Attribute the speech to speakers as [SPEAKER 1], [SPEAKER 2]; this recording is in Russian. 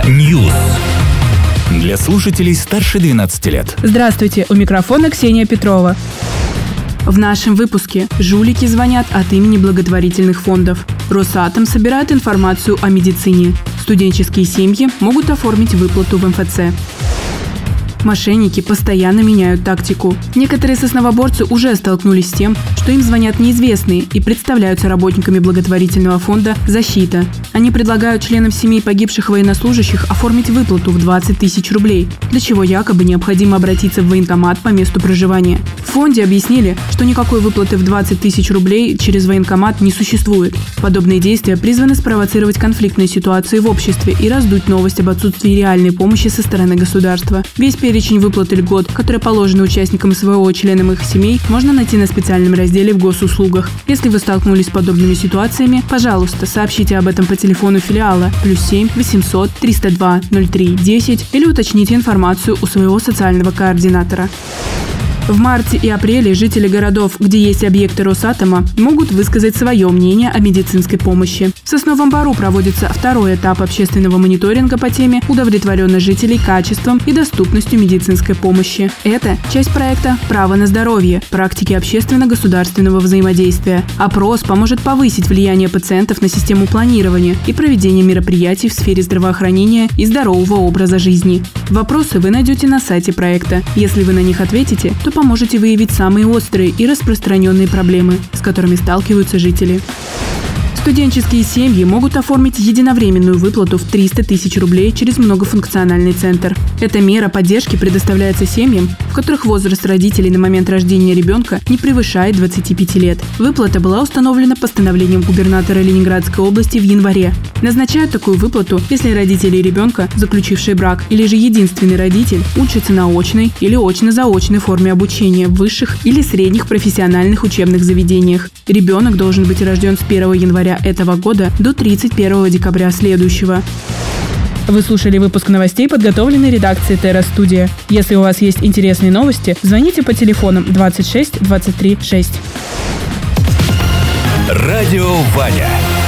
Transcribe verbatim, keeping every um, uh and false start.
[SPEAKER 1] News. Для слушателей старше двенадцати лет.
[SPEAKER 2] Здравствуйте, у микрофона Ксения Петрова. В нашем выпуске жулики звонят от имени благотворительных фондов. Росатом собирает информацию о медицине. Студенческие семьи могут оформить выплату в эм эф цэ. Мошенники постоянно меняют тактику. Некоторые сосновоборцы уже столкнулись с тем, что им звонят неизвестные и представляются работниками благотворительного фонда «Защита». Они предлагают членам семей погибших военнослужащих оформить выплату в двадцать тысяч рублей, для чего якобы необходимо обратиться в военкомат по месту проживания. В фонде объяснили, что никакой выплаты в двадцать тысяч рублей через военкомат не существует. Подобные действия призваны спровоцировать конфликтные ситуации в обществе и раздуть новость об отсутствии реальной помощи со стороны государства. Весь перечень выплат и льгот, которые положены участникам СВО, членам их семей, можно найти на специальном разделе в госуслугах. Если вы столкнулись с подобными ситуациями, пожалуйста, сообщите об этом по телефону филиала плюс семь восемьсот триста два ноль три десять или уточните информацию у своего социального координатора. В марте и апреле жители городов, где есть объекты Росатома, могут высказать свое мнение о медицинской помощи. В Сосновом Бору проводится второй этап общественного мониторинга по теме «Удовлетворенность жителей качеством и доступностью медицинской помощи». Это часть проекта «Право на здоровье. Практики общественно-государственного взаимодействия». Опрос поможет повысить влияние пациентов на систему планирования и проведения мероприятий в сфере здравоохранения и здорового образа жизни. Вопросы вы найдете на сайте проекта. Если вы на них ответите, то поможете выявить самые острые и распространенные проблемы, с которыми сталкиваются жители. Студенческие семьи могут оформить единовременную выплату в триста тысяч рублей через многофункциональный центр. Эта мера поддержки предоставляется семьям, в которых возраст родителей на момент рождения ребенка не превышает двадцати пяти лет. Выплата была установлена постановлением губернатора Ленинградской области в январе. Назначают такую выплату, если родители ребенка, заключившие брак, или же единственный родитель, учатся на очной или очно-заочной форме обучения в высших или средних профессиональных учебных заведениях. Ребенок должен быть рожден с первого января этого года до тридцать первого декабря следующего. Вы слушали выпуск новостей, подготовленный редакцией Терра Студия. Если у вас есть интересные новости, звоните по телефонам двадцать шесть двадцать три шесть.
[SPEAKER 1] Радио Ваня.